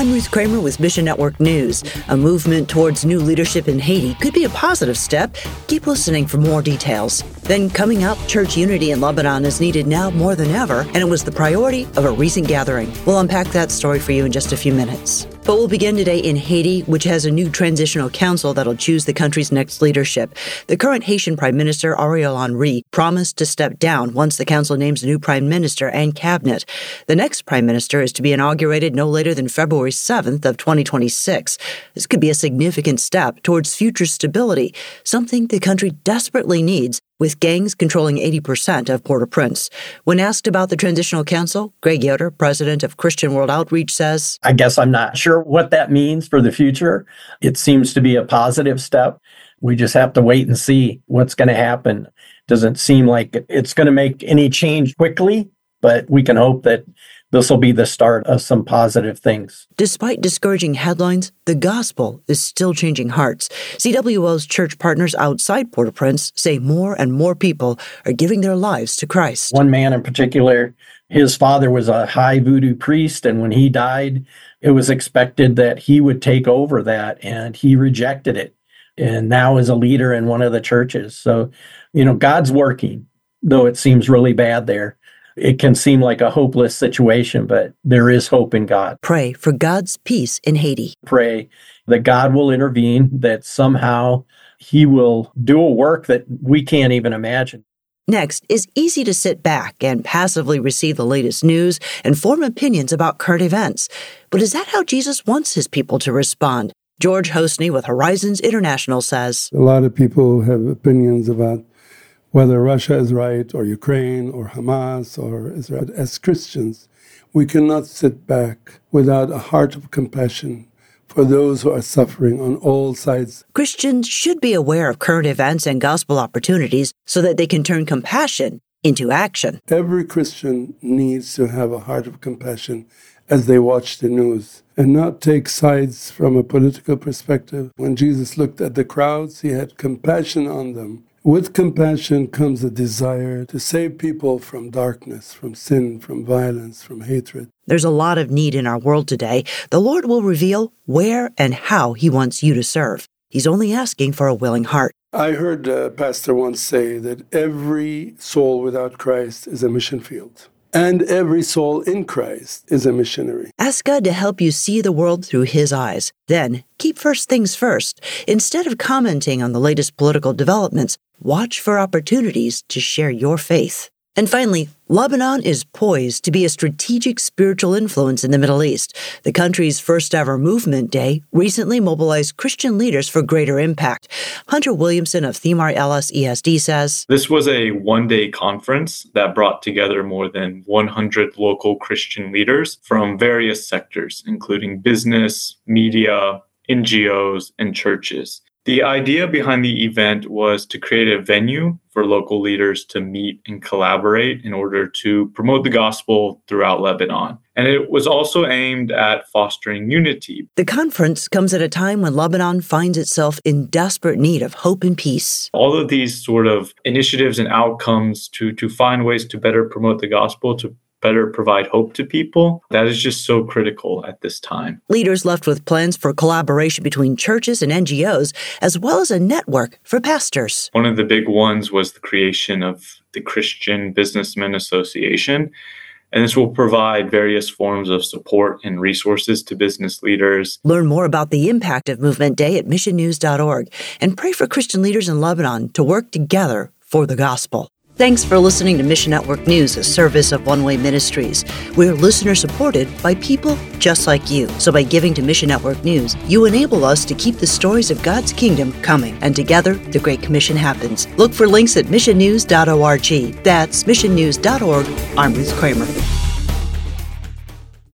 I'm Ruth Kramer with Mission Network News. A movement towards new leadership in Haiti could be a positive step. Keep listening for more details. Then coming up, church unity in Lebanon is needed now more than ever, and it was the priority of a recent gathering. We'll unpack that story for you in just a few minutes. But we'll begin today in Haiti, which has a new transitional council that'll choose the country's next leadership. The current Haitian Prime Minister, Ariel Henry, promised to step down once the council names a new prime minister and cabinet. The next prime minister is to be inaugurated no later than February 7th of 2026. This could be a significant step towards future stability, something the country desperately needs, with gangs controlling 80% of Port-au-Prince. When asked about the Transitional Council, Greg Yoder, president of Christian World Outreach, says, I guess I'm not sure what that means for the future. It seems to be a positive step. We just have to wait and see what's going to happen. Doesn't seem like it's going to make any change quickly, but we can hope that this will be the start of some positive things. Despite discouraging headlines, the gospel is still changing hearts. CWO's church partners outside Port-au-Prince say more and more people are giving their lives to Christ. One man in particular, his father was a high voodoo priest, and when he died, it was expected that he would take over that, and he rejected it, and now is a leader in one of the churches. So, God's working, though it seems really bad there. It can seem like a hopeless situation, but there is hope in God. Pray for God's peace in Haiti. Pray that God will intervene, that somehow he will do a work that we can't even imagine. Next, it's easy to sit back and passively receive the latest news and form opinions about current events. But is that how Jesus wants his people to respond? George Hosney with Horizons International says, a lot of people have opinions about whether Russia is right, or Ukraine, or Hamas, or Israel. As Christians, we cannot sit back without a heart of compassion for those who are suffering on all sides. Christians should be aware of current events and gospel opportunities so that they can turn compassion into action. Every Christian needs to have a heart of compassion as they watch the news and not take sides from a political perspective. When Jesus looked at the crowds, he had compassion on them. With compassion comes a desire to save people from darkness, from sin, from violence, from hatred. There's a lot of need in our world today. The Lord will reveal where and how he wants you to serve. He's only asking for a willing heart. I heard a pastor once say that every soul without Christ is a mission field. And every soul in Christ is a missionary. Ask God to help you see the world through his eyes. Then, keep first things first. Instead of commenting on the latest political developments, watch for opportunities to share your faith. And finally, Lebanon is poised to be a strategic spiritual influence in the Middle East. The country's first-ever Movement Day recently mobilized Christian leaders for greater impact. Hunter Williamson of Themar Ellis ESD says, this was a one-day conference that brought together more than 100 local Christian leaders from various sectors, including business, media, NGOs, and churches. The idea behind the event was to create a venue for local leaders to meet and collaborate in order to promote the gospel throughout Lebanon. And it was also aimed at fostering unity. The conference comes at a time when Lebanon finds itself in desperate need of hope and peace. All of these sort of initiatives and outcomes to find ways to better promote the gospel, to better provide hope to people, that is just so critical at this time. Leaders left with plans for collaboration between churches and NGOs, as well as a network for pastors. One of the big ones was the creation of the Christian Businessmen Association, and this will provide various forms of support and resources to business leaders. Learn more about the impact of Movement Day at missionnews.org and pray for Christian leaders in Lebanon to work together for the gospel. Thanks for listening to Mission Network News, a service of One Way Ministries. We're listener-supported by people just like you. So by giving to Mission Network News, you enable us to keep the stories of God's kingdom coming. And together, the Great Commission happens. Look for links at missionnews.org. That's missionnews.org. I'm Ruth Kramer.